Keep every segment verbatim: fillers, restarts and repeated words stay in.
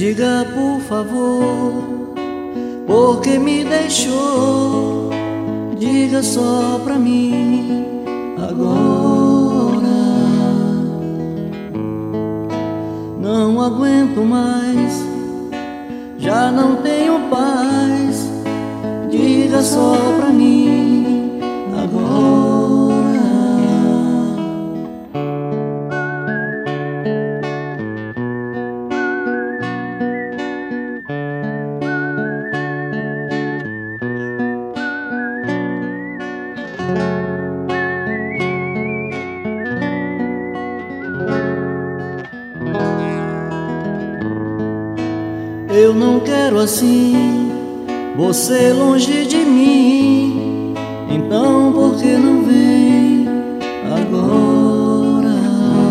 Diga por favor, por que me deixou? Diga só pra mim agora. Não aguento mais, já não tenho paz. Diga só pra mim agora. Eu não quero assim, você longe de mim. Então por que não vem agora?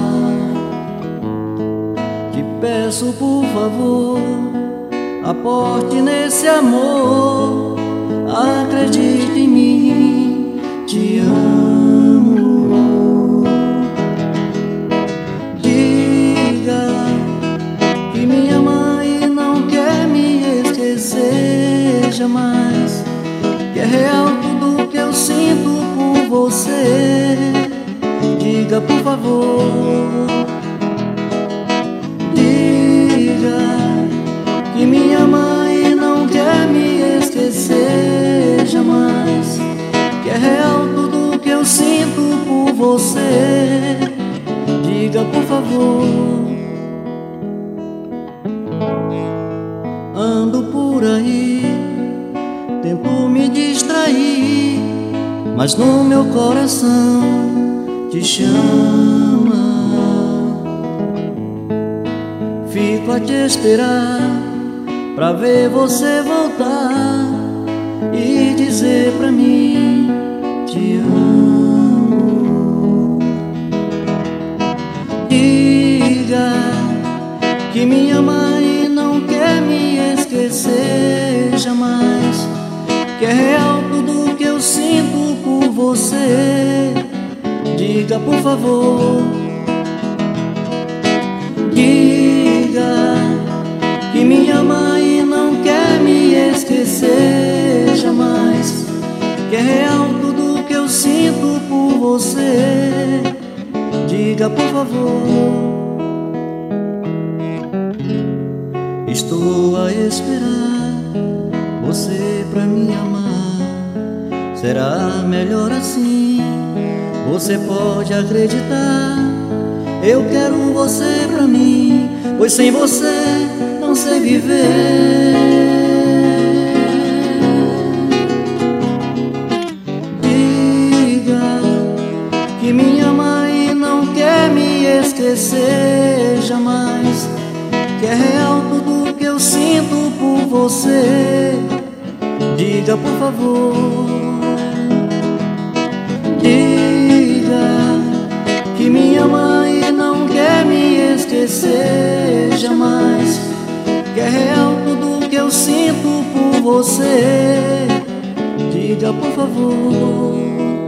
Te peço por favor, aporte nesse amor. Acredite em mim, te amo. Diga que minha mãe não quer me esquecer jamais, que é real tudo que eu sinto por você. Diga por favor, diga que minha mãe não quer me esquecer jamais, que é real tudo que eu sinto por você. Diga por favor. Ando por aí, tento me distrair, mas no meu coração te chama. Fico a te esperar pra ver você voltar e dizer pra mim te amo. Diga que minha mãe não quer me esquecer jamais, que é real tudo que eu sinto por você. Diga por favor, diga que minha mãe não quer me esquecer jamais, que é real tudo que eu sinto por você. Diga por favor. Estou a esperar você pra me amar. Será melhor assim, você pode acreditar. Eu quero você pra mim, pois sem você não sei viver. Diga que minha mãe não quer me esquecer jamais, que é real tudo que eu sinto por você. Diga por favor, diga que minha mãe não quer me esquecer jamais, que é real tudo que eu sinto por você. Diga por favor.